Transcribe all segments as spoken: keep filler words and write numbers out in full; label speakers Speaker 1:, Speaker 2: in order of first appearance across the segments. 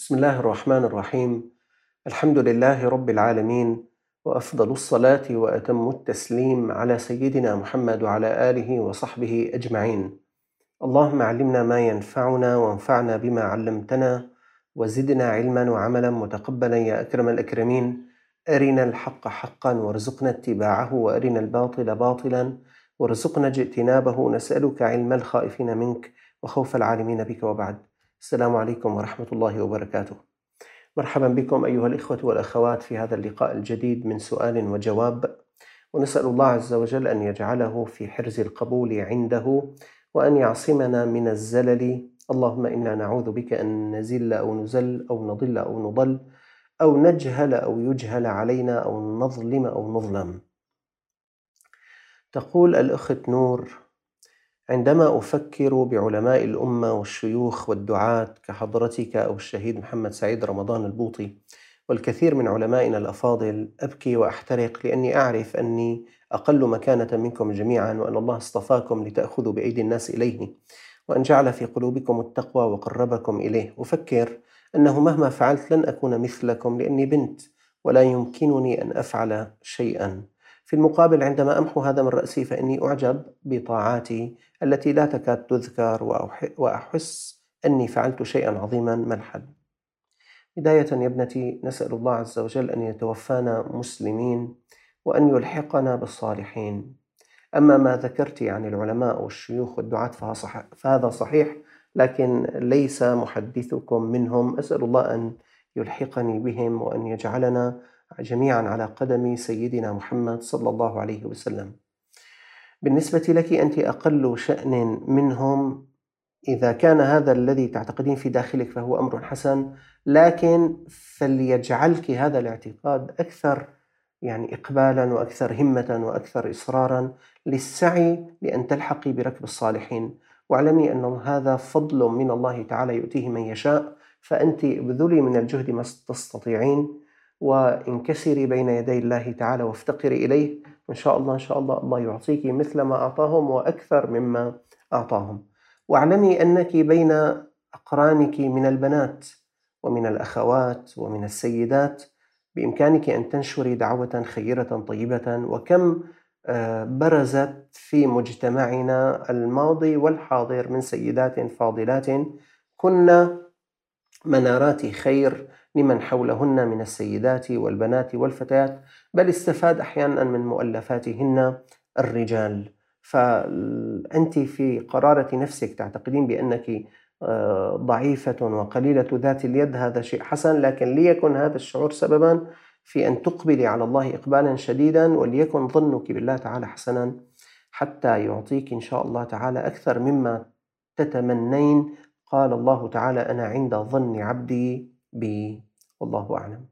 Speaker 1: بسم الله الرحمن الرحيم. الحمد لله رب العالمين، وأفضل الصلاة وأتم التسليم على سيدنا محمد وعلى آله وصحبه أجمعين. اللهم علمنا ما ينفعنا وانفعنا بما علمتنا، وزدنا علما وعملا متقبلا يا أكرم الأكرمين. أرنا الحق حقا وارزقنا اتباعه، وأرنا الباطل باطلا وارزقنا اجتنابه. نسألك علم الخائفين منك وخوف العالمين بك، وبعد. السلام عليكم ورحمة الله وبركاته. مرحبا بكم أيها الإخوة والأخوات في هذا اللقاء الجديد من سؤال وجواب، ونسأل الله عز وجل أن يجعله في حرز القبول عنده، وأن يعصمنا من الزلل. اللهم إنا نعوذ بك أن نزل أو نزل أو نضل أو نضل أو نجهل أو يجهل علينا أو نظلم أو نظلم. تقول الأخت نور: عندما أفكر بعلماء الأمة والشيوخ والدعاة كحضرتك أو الشهيد محمد سعيد رمضان البوطي والكثير من علمائنا الأفاضل، أبكي وأحترق، لأني أعرف أني أقل مكانة منكم جميعا، وأن الله اصطفاكم لتأخذوا بأيدي الناس إليه، وأن جعل في قلوبكم التقوى وقربكم إليه. أفكر أنه مهما فعلت لن أكون مثلكم، لأني بنت ولا يمكنني أن أفعل شيئا. في المقابل، عندما أمحو هذا من رأسي فإني أعجب بطاعاتي التي لا تكاد تذكر، وأحس أني فعلت شيئا عظيما. ما الحل؟ بداية يا ابنتي، نسأل الله عز وجل أن يتوفانا مسلمين وأن يلحقنا بالصالحين. أما ما ذكرت عن العلماء والشيوخ والدعاة فهذا صحيح، لكن ليس محدثكم منهم. أسأل الله أن يلحقني بهم، وأن يجعلنا جميعا على قدم سيدنا محمد صلى الله عليه وسلم. بالنسبة لك أنت أقل شأن منهم. إذا كان هذا الذي تعتقدين في داخلك فهو أمر حسن، لكن فليجعلك هذا الاعتقاد أكثر يعني إقبالا وأكثر همة وأكثر إصرارا للسعي لأن تلحقي بركب الصالحين. واعلمي أن هذا فضل من الله تعالى يؤتيه من يشاء، فأنت ابذلي من الجهد ما تستطيعين، وانكسري بين يدي الله تعالى وافتقري إليه، وإن شاء الله إن شاء الله الله يعطيك مثل ما أعطاهم وأكثر مما أعطاهم. واعلمي أنك بين أقرانك من البنات ومن الأخوات ومن السيدات، بإمكانك أن تنشري دعوة خيرة طيبة. وكم برزت في مجتمعنا الماضي والحاضر من سيدات فاضلات كن منارات خير لمن حولهن من السيدات والبنات والفتيات، بل استفاد أحيانا من مؤلفاتهن الرجال. فأنت في قرارة نفسك تعتقدين بأنك ضعيفة وقليلة ذات اليد، هذا شيء حسن، لكن ليكن هذا الشعور سببا في أن تقبلي على الله إقبالا شديدا، وليكن ظنك بالله تعالى حسنا، حتى يعطيك إن شاء الله تعالى أكثر مما تتمنين. قال الله تعالى: أنا عند ظن عبدي بي، والله أعلم.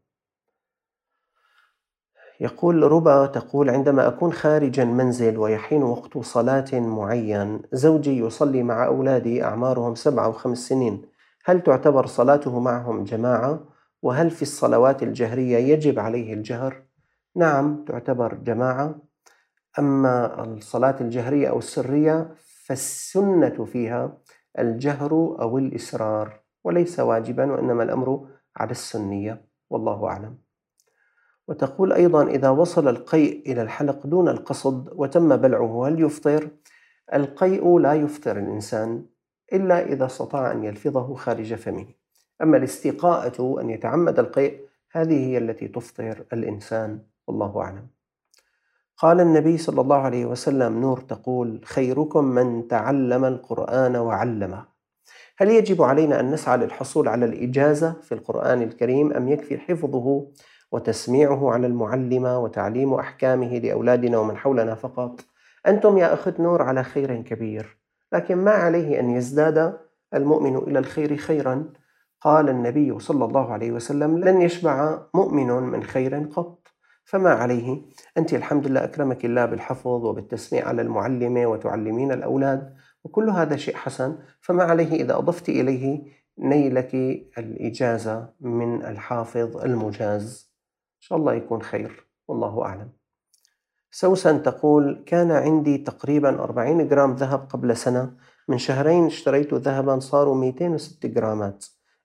Speaker 1: يقول ربا تقول: عندما أكون خارج المنزل ويحين وقت صلاة معين، زوجي يصلي مع أولادي أعمارهم سبعة وخمس سنين، هل تعتبر صلاته معهم جماعة؟ وهل في الصلوات الجهرية يجب عليه الجهر؟ نعم، تعتبر جماعة. أما الصلاة الجهرية أو السرية فالسنة فيها الجهر أو الإسرار، وليس واجبا، وإنما الأمر على السنية، والله أعلم. وتقول أيضا: إذا وصل القيء إلى الحلق دون القصد وتم بلعه هل يفطر؟ القيء لا يفطر الإنسان إلا إذا استطاع أن يلفظه خارج فمه. أما الاستقاءة أن يتعمد القيء، هذه هي التي تفطر الإنسان، والله أعلم. قال النبي صلى الله عليه وسلم: نور تقول: خيركم من تعلم القرآن وعلمه. هل يجب علينا أن نسعى للحصول على الإجازة في القرآن الكريم، أم يكفي حفظه وتسميعه على المعلمة وتعليم أحكامه لأولادنا ومن حولنا فقط؟ أنتم يا أخت نور على خير كبير، لكن ما عليه أن يزداد المؤمن إلى الخير خيرا. قال النبي صلى الله عليه وسلم: لن يشبع مؤمن من خير قط. فما عليه؟ أنت الحمد لله أكرمك الله بالحفظ وبالتسميع على المعلمة وتعلمين الأولاد، وكل هذا شيء حسن، فما عليه إذا أضفت إليه نيلك الإجازة من الحافظ المجاز. إن شاء الله يكون خير، والله أعلم. سوسن تقول: كان عندي تقريبا أربعين جرام ذهب قبل سنة، من شهرين اشتريت ذهبا صاروا مئتين وستة جرامات،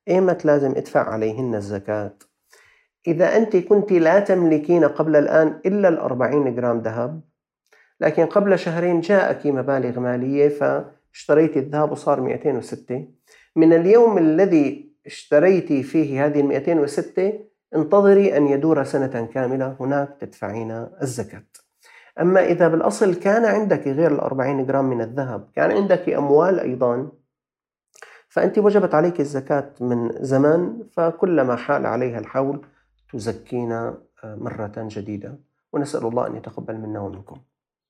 Speaker 1: إيمت لازم أدفع عليهن الزكاة؟ إذا أنت كنت لا تملكين قبل الآن إلا الأربعين جرام ذهب، لكن قبل شهرين جاءك مبالغ مالية فاشتريت الذهب وصار مئتين وستة، من اليوم الذي اشتريت فيه هذه المئتين وستة انتظري أن يدور سنة كاملة، هناك تدفعين الزكاة. أما إذا بالأصل كان عندك غير الأربعين جرام من الذهب، كان عندك أموال أيضا، فأنت وجبت عليك الزكاة من زمان، فكلما حال عليها الحول تزكينا مرة جديدة، ونسأل الله أن يتقبل منا ومنكم.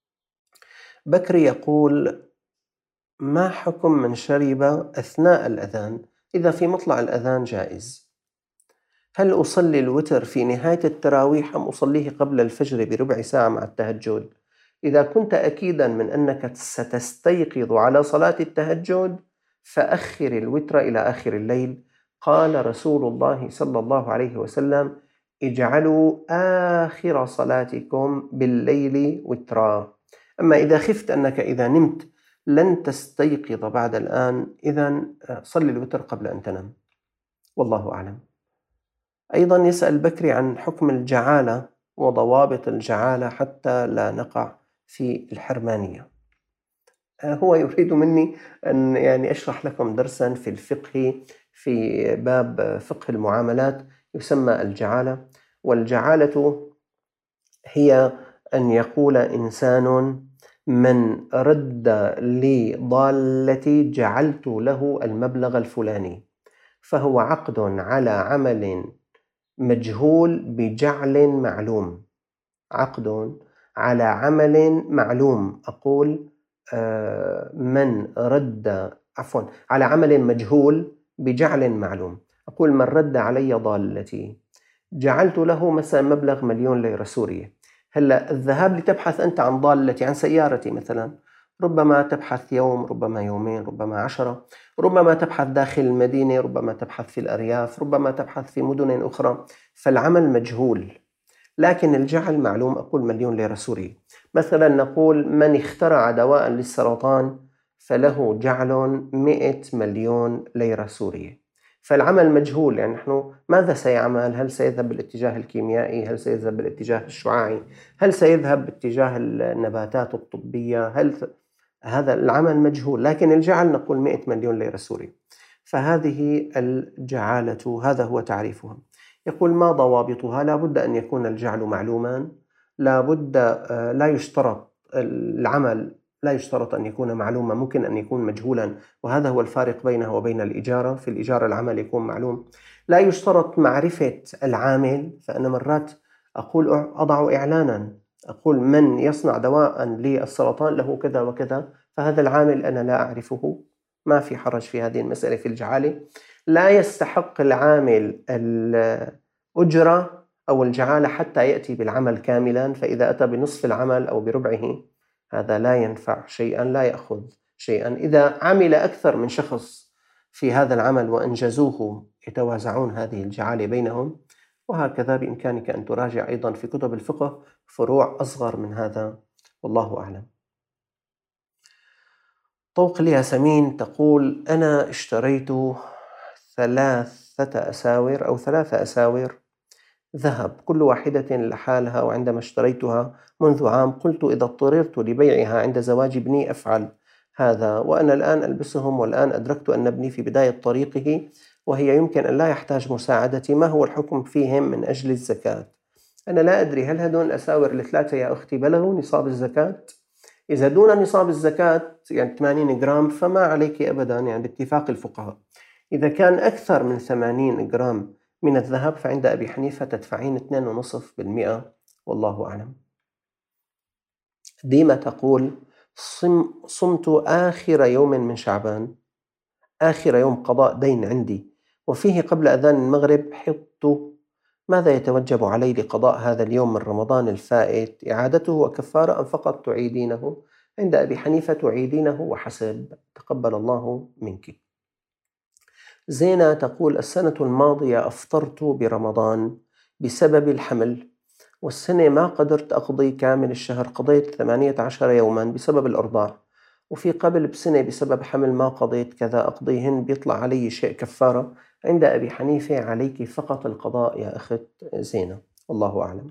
Speaker 1: بكري يقول: ما حكم من شرب أثناء الأذان؟ إذا في مطلع الأذان جائز. هل أصلي الوتر في نهاية التراويح أم أصليه قبل الفجر بربع ساعة مع التهجد؟ إذا كنت أكيدا من أنك ستستيقظ على صلاة التهجد فأخر الوتر إلى آخر الليل. قال رسول الله صلى الله عليه وسلم: اجعلوا آخر صلاتكم بالليل وترا. أما إذا خفت أنك إذا نمت لن تستيقظ بعد الآن، إذن صل الوتر قبل أن تنام، والله أعلم. أيضا يسأل بكري عن حكم الجعالة وضوابط الجعالة حتى لا نقع في الحرمانية. هو يريد مني أن يعني أشرح لكم درسا في الفقه في باب فقه المعاملات يسمى الجعالة. والجعالة هي أن يقول إنسان: من رد لي ضالتي جعلت له المبلغ الفلاني، فهو عقد على عمل مجهول بجعل معلوم. عقد على عمل معلوم. أقول من رد عفوا على عمل مجهول بجعل معلوم. أقول: من رد علي ضالتي جعلت له مثلا مبلغ مليون ليرة سورية. هلا الذهاب لتبحث أنت عن ضالتي، عن سيارتي مثلا، ربما تبحث يوم، ربما يومين، ربما عشرة، ربما تبحث داخل المدينة، ربما تبحث في الأرياف، ربما تبحث في مدن أخرى، فالعمل مجهول. لكن الجعل معلوم. أقول مليون ليرة سورية. مثلا نقول: من اخترع دواء للسرطان فله جعل مئة مليون ليرة سورية. فالعمل مجهول، يعني نحن ماذا سيعمل؟ هل سيذهب بالاتجاه الكيميائي؟ هل سيذهب بالاتجاه الشعاعي؟ هل سيذهب باتجاه النباتات الطبية؟ هل هذا العمل مجهول، لكن الجعل نقول مئة مليون ليرة سورية. فهذه الجعالة، هذا هو تعريفها. يقول: ما ضوابطها؟ لا بد أن يكون الجعل معلوما، لا بد لا يشترط العمل، لا يشترط أن يكون معلوما، ممكن أن يكون مجهولا، وهذا هو الفارق بينه وبين الإجارة. في الإجارة العمل يكون معلوم. لا يشترط معرفة العامل، فأنا مرات أقول أضع إعلانا، أقول: من يصنع دواء للسرطان له كذا وكذا، فهذا العامل أنا لا أعرفه، ما في حرج في هذه المسألة في الجعالة. لا يستحق العامل الأجرة أو الجعالة حتى يأتي بالعمل كاملا، فإذا أتى بنصف العمل أو بربعه هذا لا ينفع شيئا، لا يأخذ شيئا. إذا عمل أكثر من شخص في هذا العمل وأنجزوه يتوازعون هذه الجعالة بينهم. وهكذا بإمكانك أن تراجع أيضا في كتب الفقه فروع أصغر من هذا، والله أعلم. طوق الياسمين تقول: أنا اشتريت ثلاثة أساور أو ثلاثة أساور ذهب كل واحدة لحالها، وعندما اشتريتها منذ عام قلت إذا اضطررت لبيعها عند زواج ابني أفعل هذا، وأنا الآن ألبسهم، والآن أدركت أن ابني في بداية طريقه وهي يمكن أن لا يحتاج مساعدتي، ما هو الحكم فيهم من أجل الزكاة؟ أنا لا أدري هل هدول الأساور الثلاثة يا أختي بلغوا نصاب الزكاة؟ إذا دون نصاب الزكاة يعني ثمانين جرام فما عليك أبدا، يعني باتفاق الفقهاء. إذا كان أكثر من ثمانين جرام من الذهب فعند أبي حنيفة تدفعين اثنين فاصلة خمسة بالمئة، والله أعلم. ديما تقول: صم صمت آخر يوم من شعبان، آخر يوم قضاء دين عندي، وفيه قبل أذان المغرب حط، ماذا يتوجب علي لقضاء هذا اليوم من رمضان الفائت؟ إعادته وكفارة أم فقط تعيدينه؟ عند أبي حنيفة تعيدينه وحسب، تقبل الله منك. زينة تقول: السنة الماضية أفطرت برمضان بسبب الحمل، والسنة ما قدرت أقضي كامل الشهر، قضيت ثمانية عشر يوما بسبب الإرضاع، وفي قبل بسنة بسبب حمل ما قضيت كذا أقضيهن بيطلع علي شيء كفارة. عند أبي حنيفة عليك فقط القضاء يا أخت زينة، والله أعلم.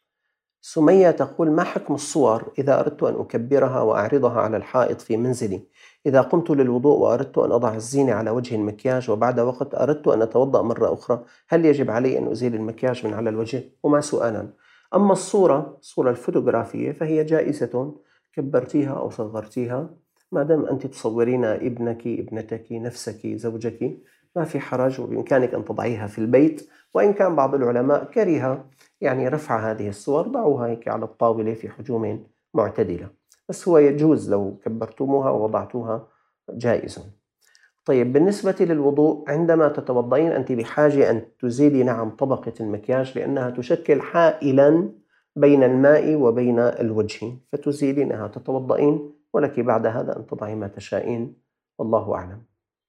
Speaker 1: سمية تقول: ما حكم الصور إذا أردت أن أكبرها وأعرضها على الحائط في منزلي؟ إذا قمت للوضوء وأردت أن أضع الزينة على وجه المكياج وبعد وقت أردت أن أتوضأ مرة أخرى، هل يجب علي أن أزيل المكياج من على الوجه؟ وما سؤالا. أما الصورة، الصورة الفوتوغرافية، فهي جائزة، كبرتيها أو صغرتيها، ما دام أنت تصورين ابنك، ابنتك، نفسك، زوجك، ما في حرج، وبإمكانك أن تضعيها في البيت. وإن كان بعض العلماء كره يعني رفع هذه الصور، ضعوها هيك على الطاولة في حجوم معتدلة، بس هو يجوز لو كبرتموها ووضعتوها، جائز. طيب، بالنسبة للوضوء، عندما تتوضئين أنت بحاجة أن تزيلي نعم طبقة المكياج، لأنها تشكل حائلا بين الماء وبين الوجه، فتزيلينها تتوضئين، ولك بعد هذا أن تضعي ما تشائين، والله أعلم.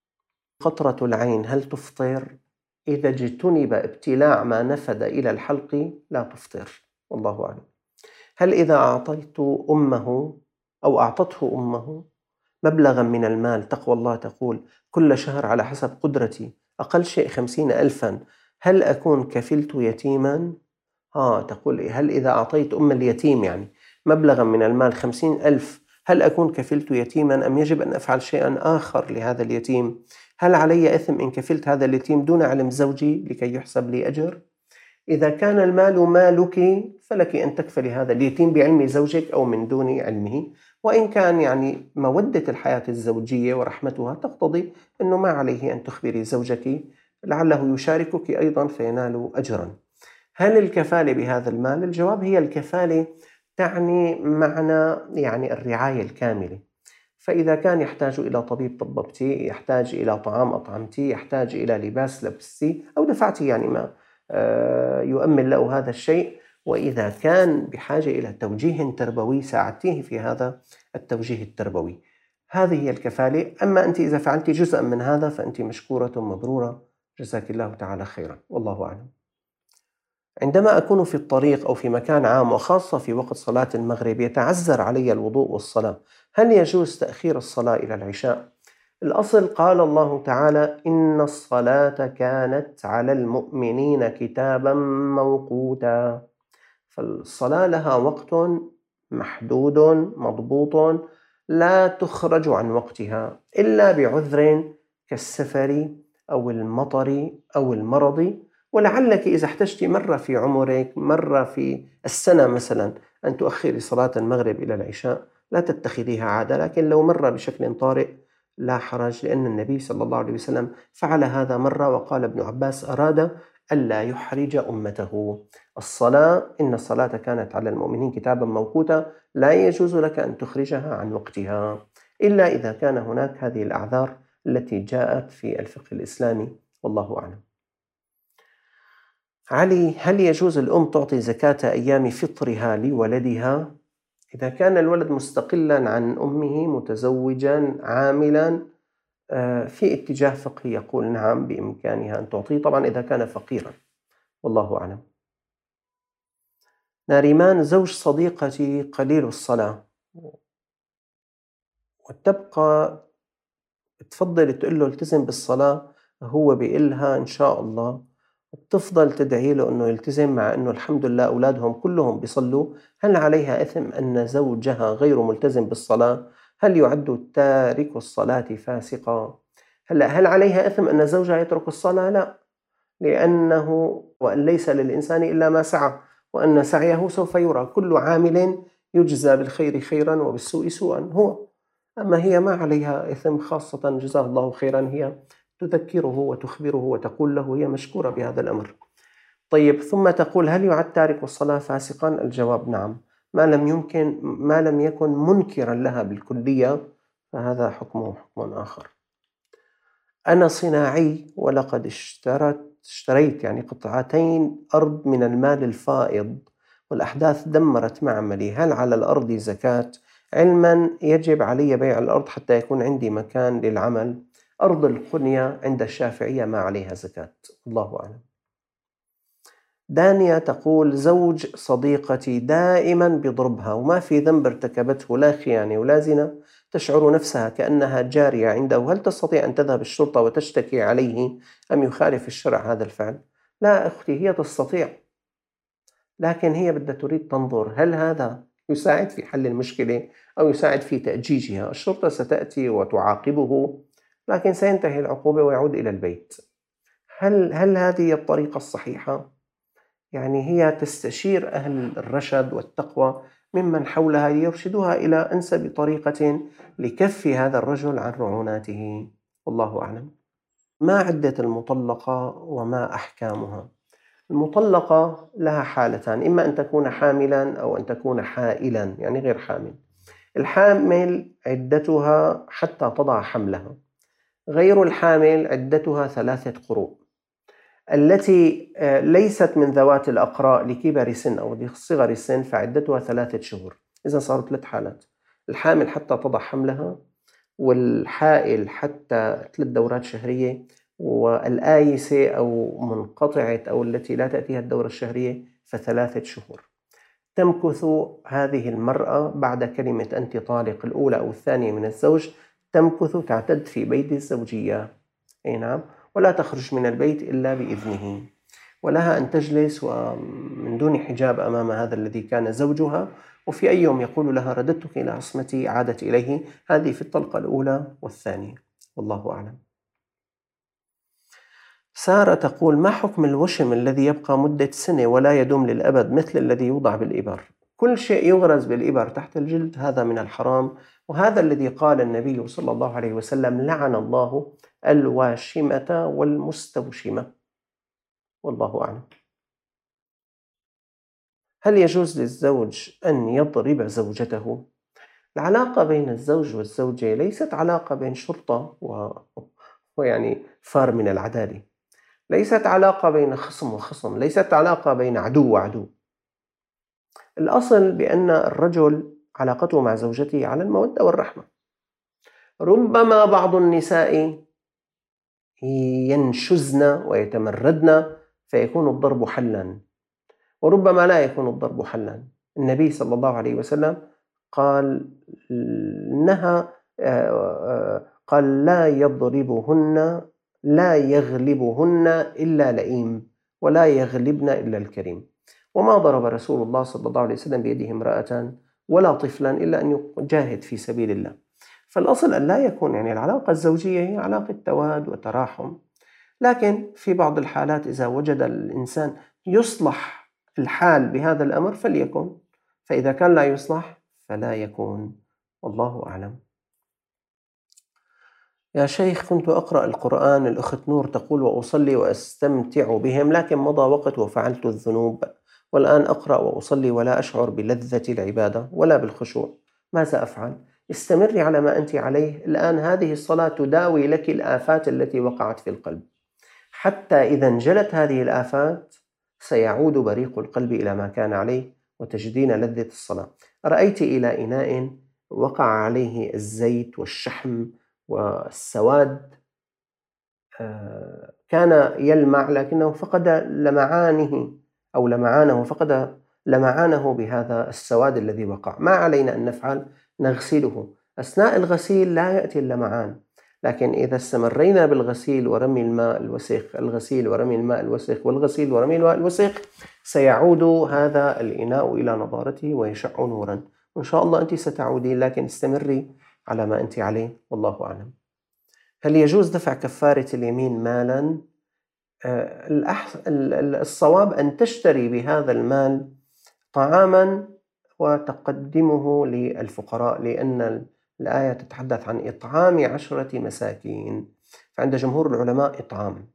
Speaker 1: قطرة العين هل تفطر؟ إذا اجتنب ابتلاع ما نفد إلى الحلق لا تفطر، والله أعلم. هل إذا أعطيت أمه أو أعطته أمه مبلغا من المال، تقوى الله تقول كل شهر على حسب قدرتي، أقل شيء خمسين ألفا، هل أكون كفلت يتيما؟ آه تقول هل إذا أعطيت أم اليتيم يعني مبلغا من المال خمسين ألف، هل أكون كفلت يتيما أم يجب أن أفعل شيئا آخر لهذا اليتيم؟ هل علي إثم إن كفلت هذا اليتيم دون علم زوجي لكي يحسب لي أجر؟ إذا كان المال مالك فلك أن تكفلي هذا اليتيم بعلم زوجك أو من دون علمه، وإن كان يعني مودة الحياة الزوجية ورحمتها تقتضي أنه ما عليه أن تخبري زوجك، لعله يشاركك أيضا فينال أجرا. هل الكفالة بهذا المال؟ الجواب هي الكفالة تعني معنى يعني الرعاية الكاملة، فإذا كان يحتاج إلى طبيب طببتي، يحتاج إلى طعام أطعمتي، يحتاج إلى لباس لبستي أو دفعتي يعني ما يؤمن له هذا الشيء، وإذا كان بحاجة إلى توجيه تربوي ساعدتيه في هذا التوجيه التربوي، هذه هي الكفالة. أما أنت إذا فعلت جزءا من هذا فأنت مشكورة مبرورة، جزاك الله تعالى خيرا، والله أعلم. عندما أكون في الطريق أو في مكان عام وخاصة في وقت صلاة المغرب يتعذر علي الوضوء والصلاة، هل يجوز تأخير الصلاة إلى العشاء؟ الأصل قال الله تعالى: إن الصلاة كانت على المؤمنين كتابا موقوتا، فالصلاة لها وقت محدود مضبوط لا تخرج عن وقتها إلا بعذر كالسفر أو المطر أو المرض. ولعلك إذا احتجت مرة في عمرك، مرة في السنة مثلا، أن تؤخري صلاة المغرب إلى العشاء، لا تتخذيها عادة، لكن لو مرة بشكل طارئ لا حرج، لأن النبي صلى الله عليه وسلم فعل هذا مرة، وقال ابن عباس أراد ألا يحرج أمته. الصلاة، إن الصلاة كانت على المؤمنين كتابا موقوتا، لا يجوز لك أن تخرجها عن وقتها إلا إذا كان هناك هذه الأعذار التي جاءت في الفقه الإسلامي، والله أعلم. علي: هل يجوز الأم تعطي زكاة أيام فطرها لولدها؟ إذا كان الولد مستقلا عن أمه، متزوجا، عاملا، في اتجاه فقهي يقول نعم بإمكانها أن تعطيه، طبعا إذا كان فقيرا، والله أعلم. ناريمان: زوج صديقتي قليل الصلاة، وتبقى تفضل تقول له التزم بالصلاة، هو بيقلها إن شاء الله، بتفضل تدعي له أنه يلتزم، مع أنه الحمد لله أولادهم كلهم بيصلوا. هل عليها إثم أن زوجها غير ملتزم بالصلاة؟ هل يعد تارك الصلاة فاسقا؟ هل, هل عليها إثم أن زوجها يترك الصلاة؟ لا، لأنه وأن ليس للإنسان إلا ما سعى، وأن سعيه سوف يرى، كل عامل يجزى بالخير خيرا وبالسوء سوءا هو. أما هي ما عليها إثم، خاصة جزاه الله خيرا، هي تذكره وتخبره وتقول له، هي مشكورة بهذا الأمر. طيب، ثم تقول: هل يعد تارك الصلاة فاسقا؟ الجواب نعم، ما لم يمكن ما لم يكن منكرا لها بالكلية، فهذا حكمه حكم آخر. أنا صناعي ولقد اشترت اشتريت يعني قطعتين أرض من المال الفائض، والأحداث دمرت معملي، هل على الأرض زكاة؟ علما يجب علي بيع الأرض حتى يكون عندي مكان للعمل. أرض القنية عند الشافعية ما عليها زكاة، الله أعلم. دانيا تقول: زوج صديقتي دائما بيضربها وما في ذنب ارتكبته، لا خيانة ولا زنا، تشعر نفسها كأنها جارية عنده، هل تستطيع أن تذهب الشرطة وتشتكي عليه أم يخالف الشرع هذا الفعل؟ لا أختي، هي تستطيع، لكن هي بدها تريد تنظر هل هذا يساعد في حل المشكلة أو يساعد في تأجيجها. الشرطة ستأتي وتعاقبه، لكن سينتهي العقوبة ويعود إلى البيت. هل هل هذه الطريقة الصحيحة؟ يعني هي تستشير أهل الرشد والتقوى ممن حولها ليرشدوها إلى أنسب طريقة لكف هذا الرجل عن رعوناته، والله أعلم. ما عدة المطلقة وما أحكامها؟ المطلقة لها حالتان، إما أن تكون حاملا أو أن تكون حائلا، يعني غير حامل. الحامل عدتها حتى تضع حملها، غير الحامل عدتها ثلاثة قروء. التي ليست من ذوات الأقراء لكبر سن أو لصغر السن فعدتها ثلاثة شهور. إذا صارت ثلاث حالات: الحامل حتى تضع حملها، والحائل حتى ثلاث دورات شهرية، والآيسة أو منقطعة أو التي لا تأتيها الدورة الشهرية فثلاثة شهور. تمكث هذه المرأة بعد كلمة أنت طالق الأولى أو الثانية من الزوج، تمكث تعتد في بيت الزوجية، أي نعم، ولا تخرج من البيت إلا بإذنه، ولها أن تجلس ومن دون حجاب أمام هذا الذي كان زوجها، وفي أي يوم يقول لها رددتك إلى عصمتي عادت إليه. هذه في الطلقة الأولى والثانية، والله أعلم. سارة تقول: ما حكم الوشم الذي يبقى مدة سنة ولا يدوم للأبد مثل الذي يوضع بالإبر؟ كل شيء يغرز بالإبر تحت الجلد هذا من الحرام، وهذا الذي قال النبي صلى الله عليه وسلم: لعن الله الواشمة والمستوشمة، والله أعلم. هل يجوز للزوج أن يضرب زوجته؟ العلاقة بين الزوج والزوجة ليست علاقة بين شرطة و... ويعني فار من العدالة، ليست علاقة بين خصم وخصم، ليست علاقة بين عدو وعدو. الأصل بأن الرجل علاقته مع زوجته على المودة والرحمة. ربما بعض النساء ينشزن ويتمردن فيكون الضرب حلا، وربما لا يكون الضرب حلا. النبي صلى الله عليه وسلم قال إنها قال لا يضربهن لا يغلبهن إلا لئيم ولا يغلبن إلا الكريم. وما ضرب رسول الله صلى الله عليه وسلم بيده امرأة ولا طفلا إلا أن يجاهد في سبيل الله. فالأصل أن لا يكون يعني العلاقة الزوجية هي علاقة تواد وتراحم، لكن في بعض الحالات إذا وجد الإنسان يصلح الحال بهذا الأمر فليكن، فإذا كان لا يصلح فلا يكون، والله أعلم. يا شيخ، كنت أقرأ القرآن، الأخت نور تقول: وأصلي وأستمتع بهم، لكن مضى وقت وفعلت الذنوب، والآن أقرأ وأصلي ولا أشعر بلذة العبادة ولا بالخشوع، ماذا أفعل؟ استمري على ما أنت عليه الآن. هذه الصلاة تداوي لك الآفات التي وقعت في القلب، حتى إذا انجلت هذه الآفات سيعود بريق القلب إلى ما كان عليه وتجدين لذة الصلاة. رأيت إلى إناء وقع عليه الزيت والشحم والسواد، كان يلمع لكنه فقد لمعانه أو لمعانه فقد لمعانه بهذا السواد الذي وقع. ما علينا أن نفعل؟ نغسله. أثناء الغسيل لا يأتي اللمعان، لكن إذا استمرينا بالغسيل ورمي الماء الوسخ، الغسيل ورمي الماء الوسخ والغسيل ورمي الماء الوسخ، سيعود هذا الإناء إلى نضارته ويشع نورا. إن شاء الله أنت ستعودين، لكن استمري على ما أنت عليه، والله أعلم. هل يجوز دفع كفارة اليمين مالا؟ الصواب أن تشتري بهذا المال طعاما وتقدمه للفقراء، لأن الآية تتحدث عن إطعام عشرة مساكين، فعند جمهور العلماء إطعام.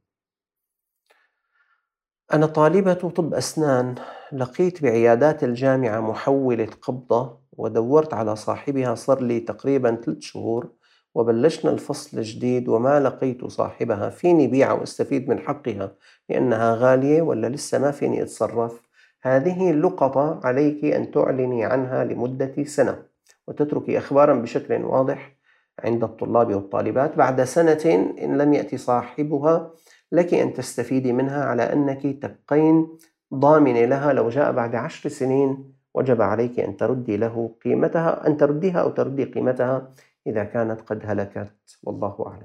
Speaker 1: أنا طالبة طب أسنان، لقيت بعيادات الجامعة محولة قبضة ودورت على صاحبها، صار لي تقريبا ثلاث شهور وبلشنا الفصل الجديد وما لقيت صاحبها. فيني بيعها واستفيد من حقها لأنها غالية ولا لسه ما فيني أتصرف؟ هذه اللقطة عليك أن تعلني عنها لمدة سنة وتتركي أخبارا بشكل واضح عند الطلاب والطالبات. بعد سنة إن لم يأتي صاحبها لك أن تستفيدي منها على أنك تبقين ضامنة لها. لو جاء بعد عشر سنين وجب عليك أن تردي له قيمتها، أن ترديها أو تردي قيمتها إذا كانت قد هلكت، والله أعلم.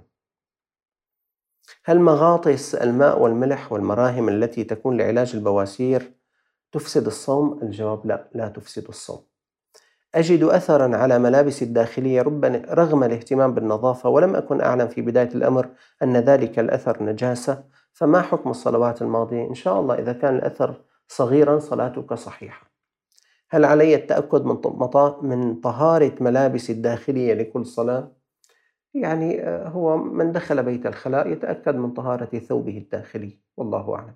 Speaker 1: هل مغاطس الماء والملح والمراهم التي تكون لعلاج البواسير تفسد الصوم؟ الجواب لا، لا تفسد الصوم. أجد أثرًا على ملابسي الداخلية رغم الاهتمام بالنظافة، ولم أكن أعلم في بداية الأمر أن ذلك الأثر نجاسة، فما حكم الصلوات الماضية؟ إن شاء الله إذا كان الأثر صغيرًا صلاتك صحيحة. هل علي التأكد من من طهارة ملابسي الداخلية لكل صلاة؟ يعني هو من دخل بيت الخلاء يتأكد من طهارة ثوبه الداخلي، والله أعلم.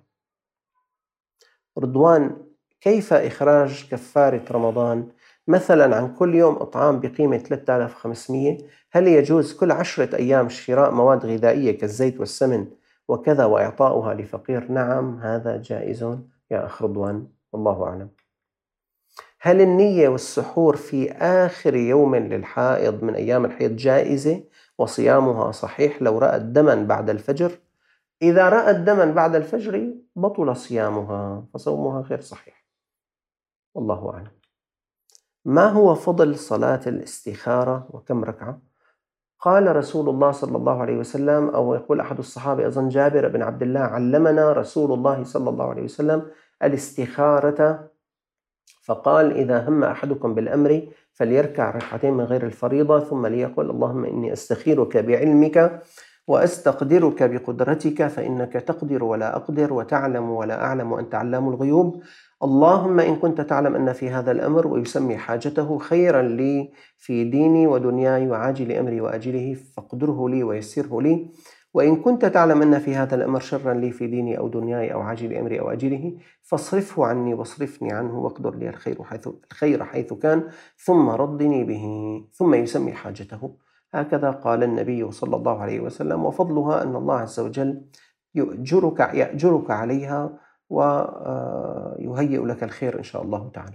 Speaker 1: رضوان: كيف إخراج كفارة رمضان مثلا عن كل يوم إطعام بقيمة ثلاثة آلاف وخمسمئة؟ هل يجوز كل عشرة أيام شراء مواد غذائية كالزيت والسمن وكذا وإعطاؤها لفقير؟ نعم، هذا جائز يا أخ رضوان، والله أعلم. هل النية والسحور في آخر يوم للحائض من أيام الحيض جائزة وصيامها صحيح لو رأت دما بعد الفجر؟ إذا رأت دما بعد الفجر بطل صيامها، فصومها غير صحيح، والله أعلم. ما هو فضل صلاة الاستخارة وكم ركعة؟ قال رسول الله صلى الله عليه وسلم، أو يقول أحد الصحابة أظن جابر بن عبد الله: علمنا رسول الله صلى الله عليه وسلم الاستخارة، فقال: إذا هم أحدكم بالأمر فليركع ركعتين من غير الفريضة ثم ليقل: اللهم إني أستخيرك بعلمك وأستقدرك بقدرتك فإنك تقدر ولا أقدر وتعلم ولا أعلم وأنت علام الغيوب، اللهم إن كنت تعلم أن في هذا الأمر، ويسمي حاجته، خيرا لي في ديني ودنياي وعاجل أمري وآجله فاقدره لي ويسره لي، وإن كنت تعلم أن في هذا الأمر شرا لي في ديني أو دنياي أو عاجل أمري أو آجله فاصرفه عني واصرفني عنه واقدر لي الخير حيث, الخير حيث كان ثم ردني به، ثم يسمي حاجته. هكذا قال النبي صلى الله عليه وسلم، وفضلها أن الله عز وجل يؤجرك, يأجرك عليها ويهيئ لك الخير إن شاء الله تعالى.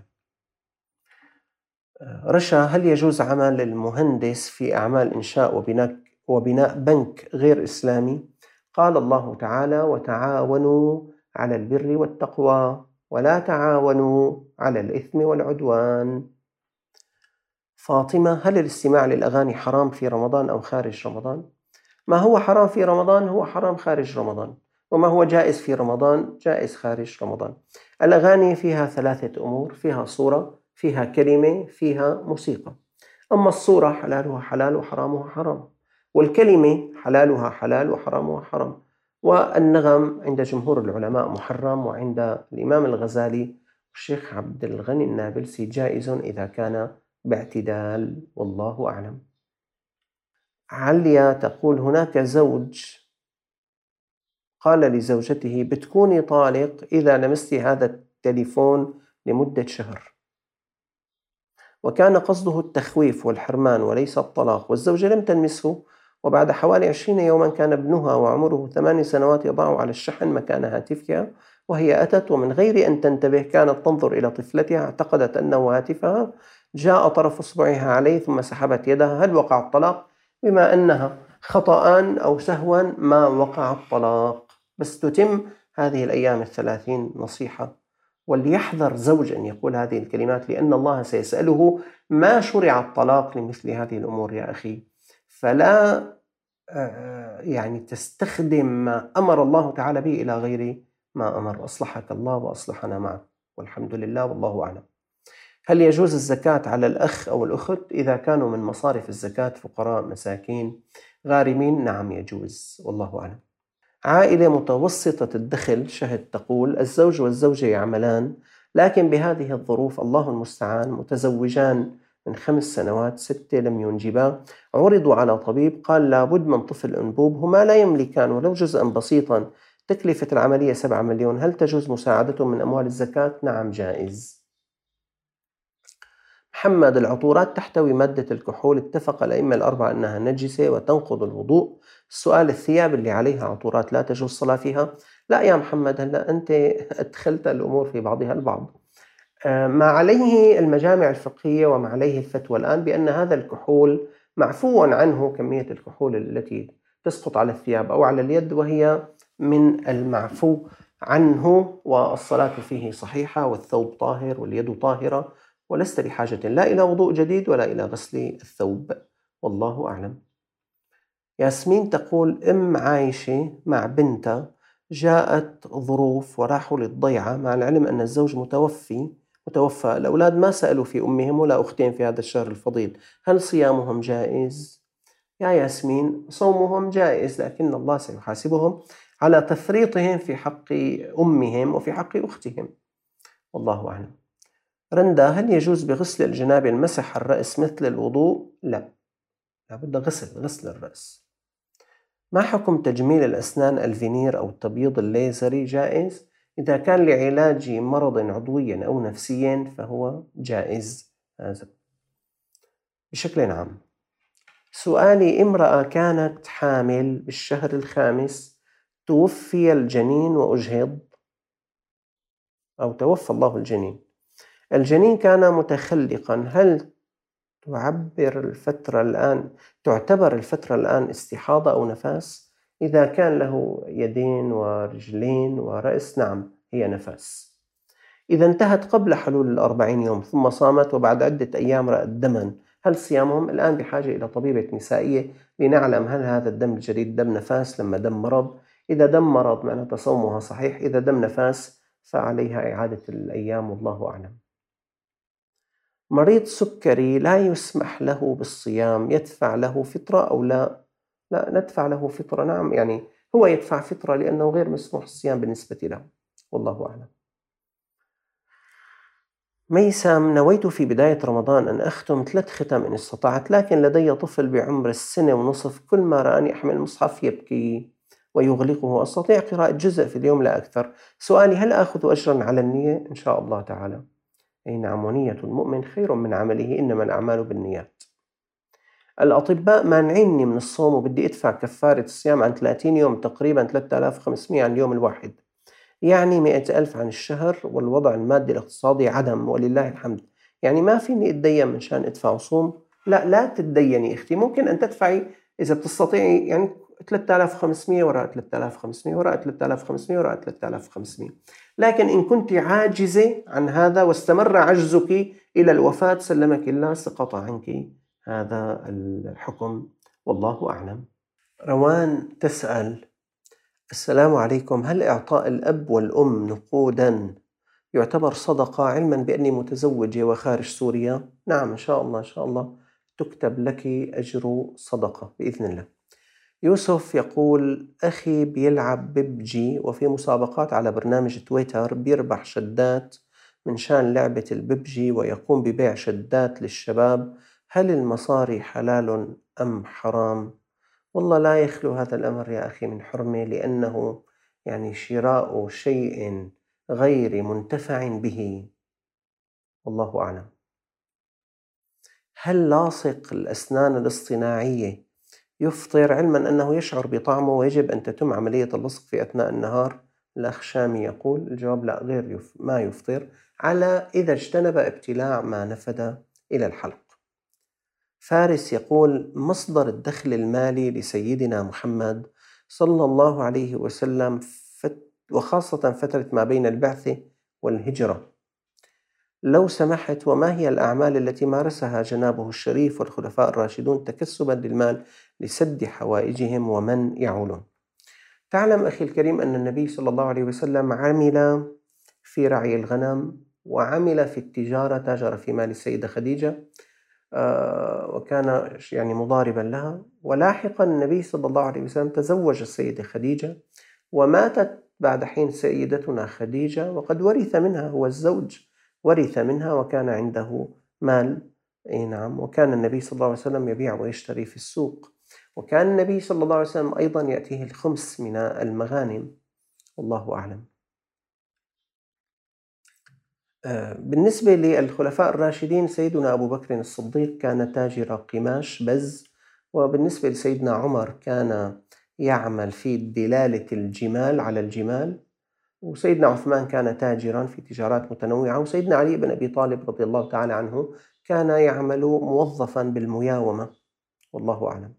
Speaker 1: رشا: هل يجوز عمل المهندس في أعمال إنشاء وبناء, وبناء بنك غير إسلامي؟ قال الله تعالى: وتعاونوا على البر والتقوى ولا تعاونوا على الإثم والعدوان. فاطمة: هل الاستماع للأغاني حرام في رمضان أو خارج رمضان؟ ما هو حرام في رمضان هو حرام خارج رمضان، وما هو جائز في رمضان جائز خارج رمضان. الأغاني فيها ثلاثة أمور: فيها صورة، فيها كلمة، فيها موسيقى. أما الصورة حلالها حلال وحرامها حرام، والكلمة حلالها حلال وحرامها حرام، والنغم عند جمهور العلماء محرم، وعند الإمام الغزالي والشيخ عبد الغني النابلسي جائز إذا كان باعتدال، والله أعلم. عليا تقول: هناك زوج قال لزوجته: بتكوني طالق إذا لمست هذا التليفون لمدة شهر، وكان قصده التخويف والحرمان وليس الطلاق، والزوجة لم تلمسه، وبعد حوالي عشرين يوما كان ابنها وعمره ثمان سنوات يضع على الشحن مكان هاتفها، وهي أتت ومن غير أن تنتبه كانت تنظر إلى طفلتها، اعتقدت أنه هاتفها، جاء طرف إصبعها عليه ثم سحبت يدها. هل وقع الطلاق؟ بما أنها خطأ أو سهوا ما وقع الطلاق، بس تتم هذه الأيام الثلاثين نصيحة. وليحذر زوج أن يقول هذه الكلمات، لأن الله سيسأله: ما شرع الطلاق لمثل هذه الأمور يا أخي؟ فلا يعني تستخدم ما أمر الله تعالى به إلى غير ما أمر. أصلحك الله وأصلحنا معه، والحمد لله، والله أعلم. هل يجوز الزكاة على الأخ أو الأخت إذا كانوا من مصارف الزكاة فقراء مساكين غارمين؟ نعم يجوز، والله أعلم. عائلة متوسطة الدخل شهد تقول: الزوج والزوجة يعملان، لكن بهذه الظروف الله المستعان، متزوجان من خمس سنوات، ستة لم ينجبا، عرضوا على طبيب قال لابد من طفل أنبوب، هما لا يملكان ولو جزءا بسيطا، تكلفة العملية سبعة مليون، هل تجوز مساعدتهم من أموال الزكاة؟ نعم جائز. محمد: العطورات تحتوي مادة الكحول، اتفق الأئمة الأربعة أنها نجسة وتنقض الوضوء. السؤال: الثياب اللي عليها عطورات لا تجوز الصلاة فيها؟ لا يا محمد، هلأ أنت أدخلت الأمور في بعضها البعض. ما عليه المجامع الفقهية وما عليه الفتوى الآن بأن هذا الكحول معفو عنه، كمية الكحول التي تسقط على الثياب أو على اليد، وهي من المعفو عنه، والصلاة فيه صحيحة والثوب طاهر واليد طاهرة، ولست بحاجة لا إلى وضوء جديد ولا إلى غسل الثوب، والله أعلم. ياسمين تقول: أم عايشة مع بنتها، جاءت ظروف وراحوا للضيعة مع العلم أن الزوج متوفي متوفى، الأولاد ما سألوا في أمهم ولا أختهم في هذا الشهر الفضيل، هل صيامهم جائز؟ يا ياسمين، صومهم جائز، لكن الله سيحاسبهم على تفريطهم في حق أمهم وفي حق أختهم، والله أعلم. رندا: هل يجوز بغسل الجنابة المسح الرأس مثل الوضوء؟ لا، لابد غسل غسل الرأس. ما حكم تجميل الأسنان الفينير أو التبييض الليزري؟ جائز إذا كان لعلاج مرض عضوي أو نفسي فهو جائز هذا بشكل عام. سؤالي: امرأة كانت حامل بالشهر الخامس، توفي الجنين وأجهض، أو توفى الله الجنين، الجنين كان متخلقا، هل تعبر الفترة الآن تعتبر الفترة الآن استحاضة أو نفاس؟ إذا كان له يدين ورجلين ورأس، نعم هي نفاس. إذا انتهت قبل حلول الأربعين يوم ثم صامت وبعد عدة أيام رأت دما، هل صيامهم؟ الآن بحاجة إلى طبيبة نسائية لنعلم هل هذا الدم الجديد دم نفاس لما دم مرض. إذا دم مرض معناته صومها صحيح، إذا دم نفاس فعليها إعادة الأيام، والله أعلم. مريض سكري لا يسمح له بالصيام، يدفع له فطرة أو لا؟ لا، ندفع له فطرة، نعم، يعني هو يدفع فطرة لأنه غير مسموح الصيام بالنسبة له، والله أعلم. ميسام: نويت في بداية رمضان أن أختم ثلاث ختم إن استطعت، لكن لدي طفل بعمر السنة ونصف، كل ما رآني أحمل المصحف يبكي ويغلقه، أستطيع قراءة جزء في اليوم لا أكثر. سؤالي: هل آخذ أجرا على النية؟ إن شاء الله تعالى. أي نعم، ونية المؤمن خير من عمله، إنما الأعمال بالنيات. الأطباء مانعيني من الصوم وبدي أدفع كفارة الصيام عن ثلاثين يوم، تقريبا ثلاثة آلاف وخمسمئة عن اليوم الواحد، يعني مئة ألف عن الشهر، والوضع المادي الاقتصادي عدم ولله الحمد، يعني ما فيني أتدين من شان أدفع صوم. لا، لا تتديني أختي، ممكن أن تدفعي إذا بتستطيعي، يعني ثلاثة آلاف وخمسمئة وراء ثلاثة آلاف وخمسمئة وراء ثلاثة آلاف وخمسمئة وراء ثلاثة آلاف وخمسمئة، لكن إن كنت عاجزة عن هذا واستمر عجزك إلى الوفاة سلمك الله، سقط عنك هذا الحكم، والله أعلم. روان تسأل: السلام عليكم، هل إعطاء الأب والأم نقوداً يعتبر صدقة، علماً بأني متزوجة وخارج سوريا؟ نعم، إن شاء الله إن شاء الله تكتب لك أجر صدقة بإذن الله. يوسف يقول: أخي بيلعب ببجي وفي مسابقات على برنامج تويتر، بيربح شدات من شان لعبة الببجي ويقوم ببيع شدات للشباب، هل المصاري حلال أم حرام؟ والله لا يخلو هذا الأمر يا أخي من حرمة، لأنه يعني شراء شيء غير منتفع به، والله أعلم. هل لاصق الأسنان الاصطناعية يفطر، علما أنه يشعر بطعمه ويجب أن تتم عملية اللصق في أثناء النهار؟ الأخ شامي يقول: الجواب لا، غير يف... ما يفطر، على إذا اجتنب ابتلاع ما نفد إلى الحلق. فارس يقول: مصدر الدخل المالي لسيدنا محمد صلى الله عليه وسلم فت وخاصة فترة ما بين البعثة والهجرة، لو سمحت، وما هي الأعمال التي مارسها جنابه الشريف والخلفاء الراشدون تكسبا للمال لسد حوائجهم ومن يعولون؟ تعلم أخي الكريم أن النبي صلى الله عليه وسلم عمل في رعي الغنم، وعمل في التجارة، تاجر في مال السيدة خديجة، آه، وكان يعني مضاربا لها، ولاحقا النبي صلى الله عليه وسلم تزوج السيدة خديجة، وماتت بعد حين سيدتنا خديجة، وقد ورث منها، هو الزوج ورث منها وكان عنده مال. أي نعم، وكان النبي صلى الله عليه وسلم يبيع ويشتري في السوق، وكان النبي صلى الله عليه وسلم أيضا يأتيه الخمس من المغانم، والله أعلم. بالنسبة للخلفاء الراشدين، سيدنا أبو بكر الصديق كان تاجر قماش بز، وبالنسبة لسيدنا عمر كان يعمل في دلالة الجمال على الجمال، وسيدنا عثمان كان تاجرا في تجارات متنوعة، وسيدنا علي بن أبي طالب رضي الله تعالى عنه كان يعمل موظفا بالمياومة، والله أعلم.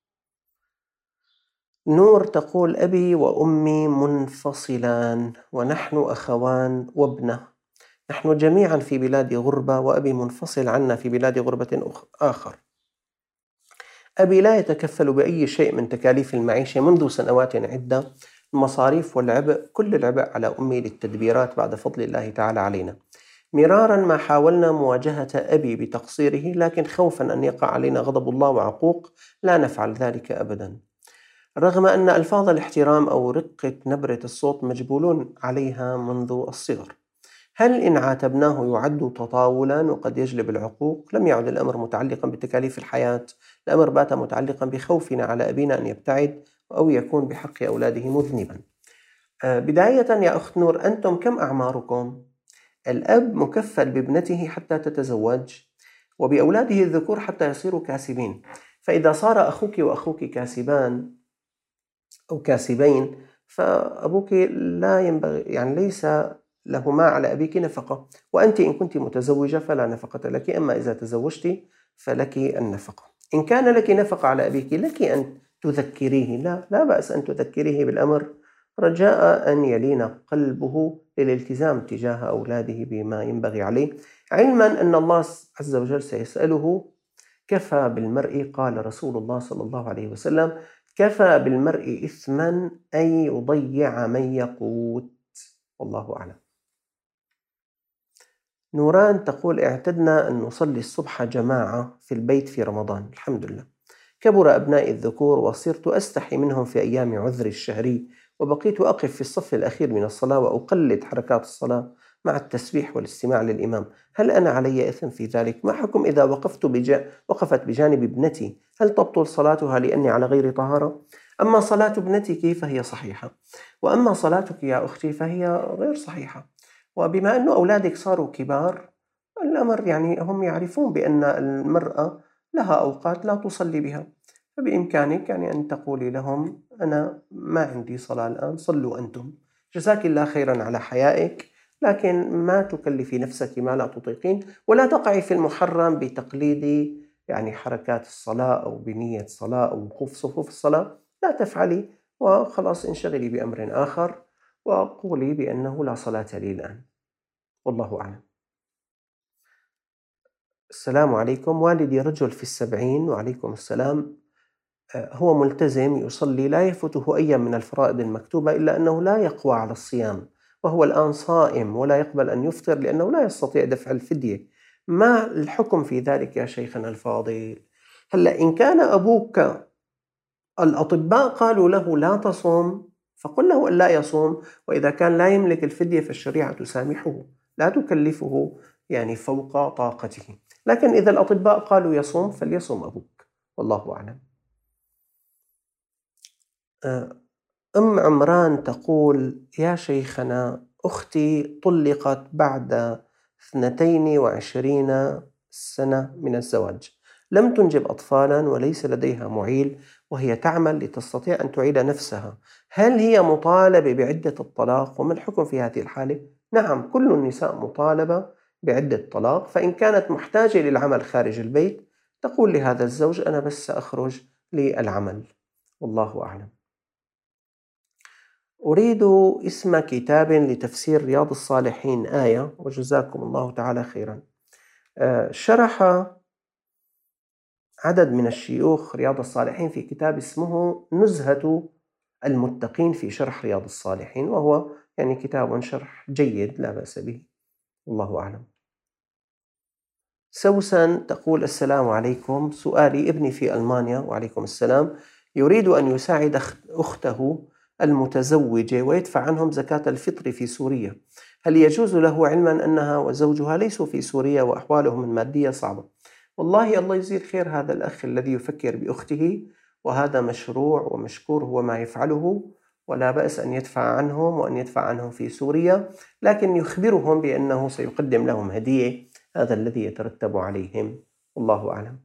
Speaker 1: نور تقول: أبي وأمي منفصلان ونحن أخوان وابنة، نحن جميعا في بلاد غربة، وأبي منفصل عنا في بلاد غربة آخر، أبي لا يتكفل بأي شيء من تكاليف المعيشة منذ سنوات عدة، المصاريف والعبء، كل العبء على أمي للتدبيرات بعد فضل الله تعالى علينا. مرارا ما حاولنا مواجهة أبي بتقصيره، لكن خوفا أن يقع علينا غضب الله وعقوق لا نفعل ذلك أبدا، رغم أن ألفاظ الاحترام أو رقة نبرة الصوت مجبولون عليها منذ الصغر. هل إن عاتبناه يعد تطاولا وقد يجلب العقوق؟ لم يعد الأمر متعلقا بتكاليف الحياة، الأمر بات متعلقا بخوفنا على أبينا أن يبتعد أو يكون بحق أولاده مذنبا. آه، بداية يا أخت نور، أنتم كم أعماركم؟ الأب مكفل بابنته حتى تتزوج، وبأولاده الذكور حتى يصيروا كاسبين، فإذا صار أخوك وأخوك كاسبان أو كاسبين فأبوك لا ينبغي، يعني ليس لهما على أبيك نفقة، وأنت إن كنت متزوجة فلا نفقة لك، أما إذا تزوجت فلك النفقة. إن كان لك نفقة على أبيك لك أن تذكريه، لا لا بأس أن تذكريه بالأمر، رجاء أن يلين قلبه للالتزام تجاه أولاده بما ينبغي عليه، علما أن الله عز وجل سيسأله. كفى بالمرء، قال رسول الله صلى الله عليه وسلم: كفى بالمرء إثما أن يضيع من يقوت. والله أعلم. نوران تقول: اعتدنا أن نصلي الصبح جماعة في البيت في رمضان، الحمد لله. كبر أبنائي الذكور وصرت أستحي منهم في أيام عذري الشهري، وبقيت أقف في الصف الأخير من الصلاة وأقلد حركات الصلاة مع التسبيح والاستماع للإمام. هل أنا علي إثم في ذلك؟ ما حكم إذا وقفت بجا... وقفت بجانب ابنتي؟ هل تبطل صلاتها لأني على غير طهارة؟ أما صلاة ابنتك فهي صحيحة، وأما صلاتك يا أختي فهي غير صحيحة. وبما أن أولادك صاروا كبار، الأمر يعني هم يعرفون بأن المرأة لها أوقات لا تصلي بها، فبإمكانك يعني أن تقولي لهم: أنا ما عندي صلاة الآن، صلوا أنتم. جزاك الله خيرا على حيائك، لكن ما تكلفي نفسك ما لا تطيقين، ولا تقعي في المحرم بتقليد يعني حركات الصلاة أو بنية صلاة أو وقوف صفوف الصلاة، لا تفعلي، وخلاص انشغلي بأمر آخر وقولي بأنه لا صلاة لي الآن. والله أعلم. السلام عليكم، والدي رجل في السبعين. وعليكم السلام. هو ملتزم يصلي، لا يفوته أي من الفرائض المكتوبة، إلا أنه لا يقوى على الصيام، وهو الآن صائم ولا يقبل أن يفطر لأنه لا يستطيع دفع الفدية. ما الحكم في ذلك يا شيخنا الفاضل؟ هلأ إن كان أبوك الأطباء قالوا له لا تصوم، فقل له أن لا يصوم، وإذا كان لا يملك الفدية فالشريعة تسامحه، لا تكلفه يعني فوق طاقته. لكن إذا الأطباء قالوا يصوم فليصوم أبوك، والله أعلم. أم عمران تقول: يا شيخنا، أختي طلقت بعد اثنتين وعشرين سنة من الزواج، لم تنجب أطفالا وليس لديها معيل، وهي تعمل لتستطيع أن تعيد نفسها، هل هي مطالبة بعدة الطلاق؟ وما الحكم في هذه الحالة؟ نعم، كل النساء مطالبة بعدة طلاق، فإن كانت محتاجة للعمل خارج البيت تقول لهذا الزوج: أنا بس سأخرج للعمل، والله أعلم. أريد اسم كتاب لتفسير رياض الصالحين آية، وجزاكم الله تعالى خيرا. شرح عدد من الشيوخ رياض الصالحين في كتاب اسمه نزهة المتقين في شرح رياض الصالحين، وهو يعني كتاب شرح جيد لا بأس به، الله أعلم. سوسن تقول: السلام عليكم، سؤالي: ابني في ألمانيا، وعليكم السلام، يريد أن يساعد أخته المتزوجة ويدفع عنهم زكاة الفطر في سوريا، هل يجوز له علما أنها وزوجها ليسوا في سوريا وأحوالهم المادية صعبة؟ والله الله يجزيه خير هذا الأخ الذي يفكر بأخته، وهذا مشروع ومشكور هو ما يفعله، ولا بأس أن يدفع عنهم وأن يدفع عنهم في سوريا، لكن يخبرهم بأنه سيقدم لهم هدية، هذا الذي يترتب عليهم، والله أعلم.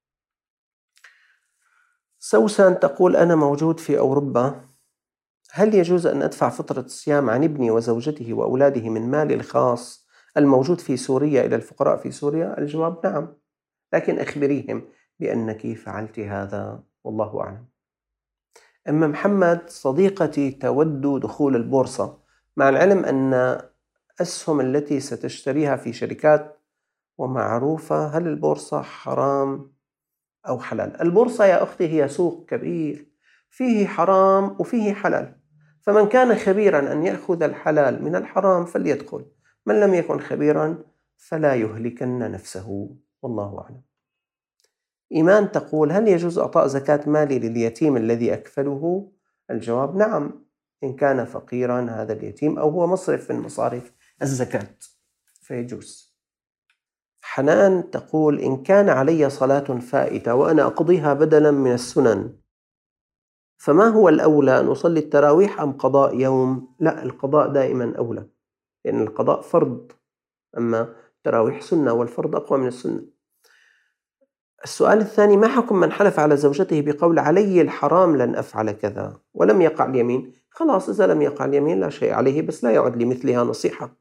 Speaker 1: سوسن تقول: أنا موجود في أوروبا، هل يجوز أن أدفع فطرة الصيام عن ابني وزوجته وأولاده من مالي الخاص الموجود في سوريا إلى الفقراء في سوريا؟ الجواب نعم، لكن أخبريهم بأنك فعلت هذا، والله أعلم. أم محمد صديقتي تود دخول البورصة، مع العلم أن أسهم التي ستشتريها في شركات ومعروفة، هل البورصة حرام أو حلال. البورصة يا أختي هي سوق كبير فيه حرام وفيه حلال، فمن كان خبيرا أن يأخذ الحلال من الحرام فليدخل، من لم يكن خبيرا فلا يهلكن نفسه، والله أعلم. إيمان تقول: هل يجوز إعطاء زكاة مالي لليتيم الذي أكفله؟ الجواب: نعم، إن كان فقيرا هذا اليتيم أو هو مصرف من مصارف الزكاة فيجوز. حنان تقول: إن كان علي صلاة فائتة وأنا أقضيها بدلا من السنن، فما هو الأولى، أن أصلي التراويح أم قضاء يوم؟ لا، القضاء دائما أولى، لأن القضاء فرض، أما التراويح سنة والفرض أقوى من السنة. السؤال الثاني: ما حكم من حلف على زوجته بقول علي الحرام لن أفعل كذا ولم يقع اليمين؟ خلاص، إذا لم يقع اليمين لا شيء عليه، بس لا يعد لمثلها نصيحة.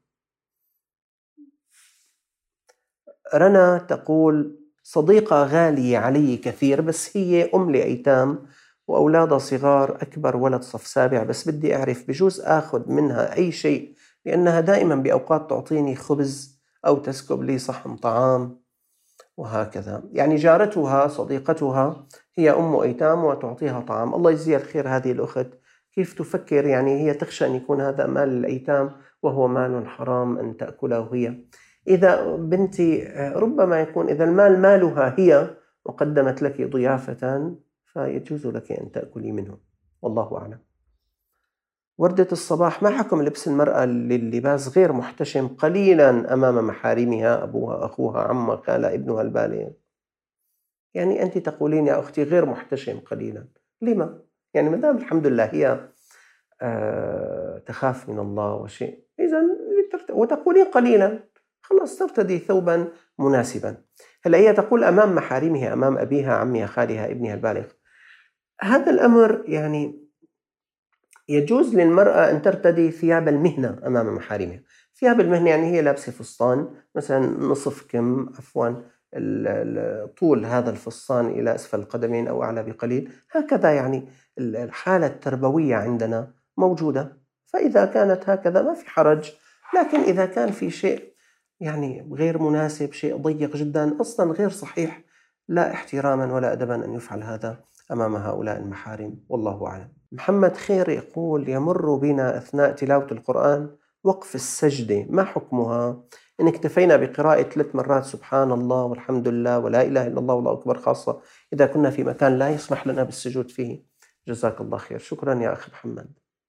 Speaker 1: رنا تقول: صديقة غالية علي كثير، بس هي أم لأيتام وأولادها صغار، أكبر ولد صف سابع، بس بدي أعرف بجوز أخذ منها أي شيء، لأنها دائما بأوقات تعطيني خبز أو تسكب لي صحن طعام وهكذا. يعني جارتها صديقتها هي أم أيتام وتعطيها طعام. الله يجزيها الخير هذه الأخت، كيف تفكر؟ يعني هي تخشى أن يكون هذا مال الأيتام وهو مال حرام أن تأكله هي. إذا بنتي ربما يكون إذا المال مالها هي وقدمت لك ضيافة فيجوز لك أن تأكلي منه، والله أعلم. وردة الصباح: ما حكم لبس المرأة للباس غير محتشم قليلا أمام محارمها، أبوها، أخوها، عمها، خالها، ابنها البالغ؟ يعني أنت تقولين يا أختي غير محتشم قليلا، لما؟ يعني ما دام الحمد لله هي آه تخاف من الله وشيء، إذا وتقولين قليلا، خلاص ترتدي ثوبا مناسبا. هلا هي تقول أمام محارمها، أمام أبيها، عمها، خالها، ابنها البالغ. هذا الأمر يعني يجوز للمرأة أن ترتدي ثياب المهنة أمام محارمها. ثياب المهنة يعني هي لابسة فستان مثلا نصف كم، عفوا طول هذا الفستان إلى أسفل القدمين أو أعلى بقليل، هكذا يعني الحالة التربوية عندنا موجودة، فإذا كانت هكذا ما في حرج. لكن إذا كان في شيء يعني غير مناسب، شيء ضيق جدا أصلا غير صحيح، لا احتراما ولا أدبا أن يفعل هذا أمام هؤلاء المحارم، والله أعلم. محمد خير يقول: يمر بنا أثناء تلاوة القرآن وقف السجدة، ما حكمها؟ إن اكتفينا بقراءة ثلاث مرات سبحان الله والحمد لله ولا إله إلا الله والله أكبر، خاصة إذا كنا في مكان لا يسمح لنا بالسجود فيه. جزاك الله خير. شكرا يا أخي محمد.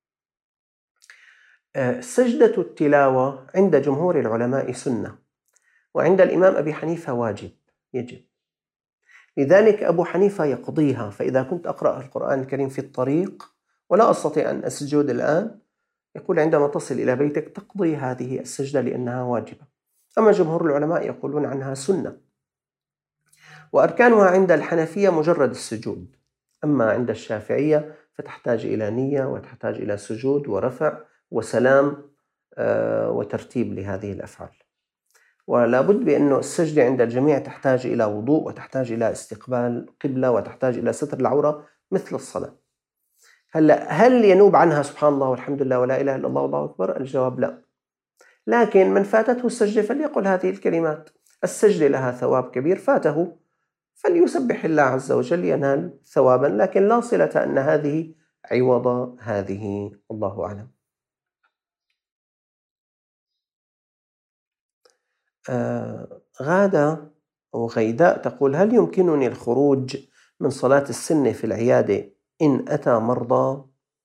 Speaker 1: سجدة التلاوة عند جمهور العلماء سنة، وعند الإمام أبي حنيفة واجب، يجب. لذلك أبو حنيفة يقضيها. فإذا كنت أقرأ القرآن الكريم في الطريق ولا أستطيع أن أسجد الآن، يقول عندما تصل إلى بيتك تقضي هذه السجدة لأنها واجبة. أما جمهور العلماء يقولون عنها سنة. وأركانها عند الحنفية مجرد السجود، أما عند الشافعية فتحتاج إلى نية وتحتاج إلى سجود ورفع وسلام وترتيب لهذه الأفعال. ولا بد بأنه السجدة عند الجميع تحتاج إلى وضوء وتحتاج إلى استقبال قبلة وتحتاج إلى ستر العورة مثل الصلاة. هلا هل ينوب عنها سبحان الله والحمد لله ولا إله إلا الله والله أكبر؟ الجواب لا. لكن من فاتته السجدة فليقل هذه الكلمات: السجدة لها ثواب كبير، فاته فليسبح الله عز وجل ينال ثوابا، لكن لا صلة أن هذه عوض هذه، الله أعلم. آه غادة وغيداء تقول: هل يمكنني الخروج من صلاة السنة في العيادة إن أتى مرضى؟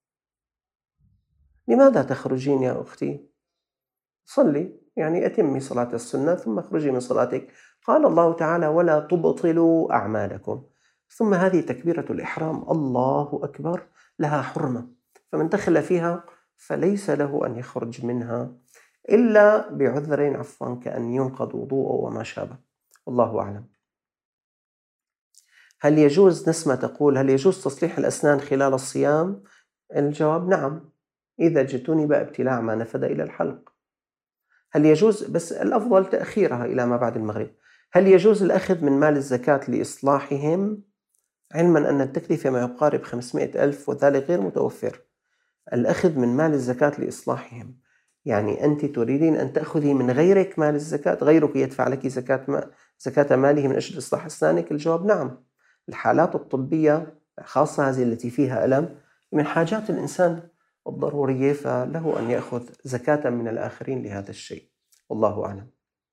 Speaker 1: لماذا تخرجين يا أختي؟ صلي، يعني أتمي صلاة السنة ثم اخرجي من صلاتك. قال الله تعالى: ولا تبطلوا أعمالكم. ثم هذه تكبيرة الإحرام الله أكبر لها حرمة، فمن دخل فيها فليس له أن يخرج منها إلا بعذر، عفوا كأن ينقض وضوءه وما شابه، والله أعلم. هل يجوز، نسمة تقول: هل يجوز تصليح الأسنان خلال الصيام؟ الجواب: نعم، إذا جتنب ابتلاع ما نفد إلى الحلق. هل يجوز، بس الأفضل تأخيرها إلى ما بعد المغرب. هل يجوز الأخذ من مال الزكاة لإصلاحهم؟ علما أن التكلفة ما يقارب خمسمائة ألف وذلك غير متوفر. الأخذ من مال الزكاة لإصلاحهم يعني أنت تريدين أن تأخذي من غيرك مال الزكاة، غيرك يدفع لك زكاة, ما زكاة ماله من أجل إصلاح أسنانك؟ الجواب: نعم، الحالات الطبية خاصة هذه التي فيها ألم من حاجات الإنسان الضرورية، فله أن يأخذ زكاة من الآخرين لهذا الشيء. والله أعلم.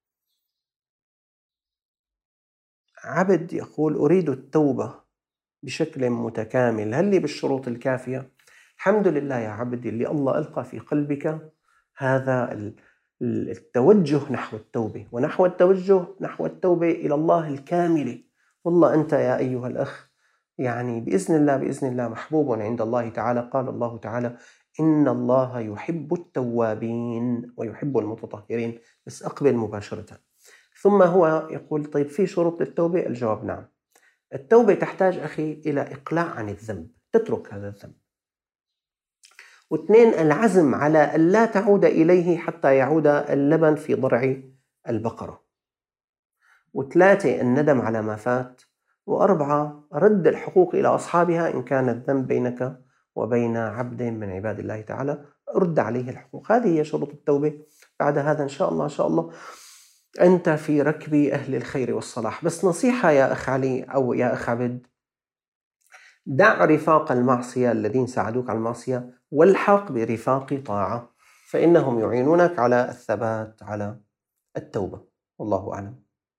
Speaker 1: عبد يقول: أريد التوبة بشكل متكامل، هل لي بالشروط الكافية؟ الحمد لله يا عبدي اللي الله ألقى في قلبك هذا التوجه نحو التوبة، ونحو التوجه نحو التوبة إلى الله الكاملة. والله أنت يا أيها الأخ يعني بإذن الله بإذن الله محبوب عند الله تعالى. قال الله تعالى: إن الله يحب التوابين ويحب المتطهرين. بس أقبل مباشرة. ثم هو يقول: طيب في شروط للتوبة؟ الجواب نعم. التوبة تحتاج أخي إلى إقلاع عن الذنب، تترك هذا الذنب. واثنين، العزم على أن لا تعود إليه حتى يعود اللبن في ضرع البقرة. وثلاثة، الندم على ما فات. وأربعة، رد الحقوق إلى أصحابها إن كان الذنب بينك وبين عبد من عباد الله تعالى، رد عليه الحقوق. هذه هي شروط التوبة. بعد هذا إن شاء الله إن شاء الله أنت في ركب أهل الخير والصلاح. بس نصيحة يا أخ علي أو يا أخ عبد: دع رفاق المعصية الذين ساعدوك على المعصية، والحق برفاق طاعة، فإنهم يعينونك على الثبات على التوبة. والله أعلم.